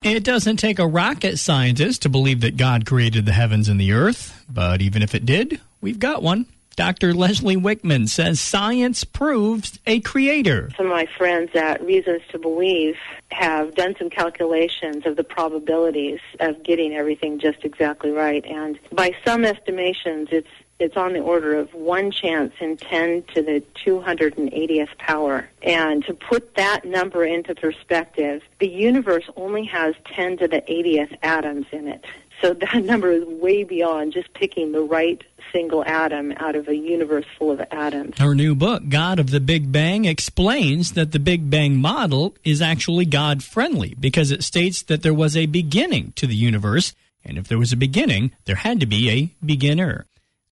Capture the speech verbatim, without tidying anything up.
It doesn't take a rocket scientist to believe that God created the heavens and the earth, but even if it did, we've got one. Doctor Leslie Wickman says science proves a creator. Some of my friends at Reasons to Believe have done some calculations of the probabilities of getting everything just exactly right. And by some estimations, it's it's on the order of one chance in ten to the two hundred eightieth power. And to put that number into perspective, the universe only has ten to the eightieth atoms in it. So that number is way beyond just picking the right single atom out of a universe full of atoms. Her new book, God of the Big Bang, explains that the Big Bang model is actually God-friendly because it states that there was a beginning to the universe, and if there was a beginning, there had to be a beginner.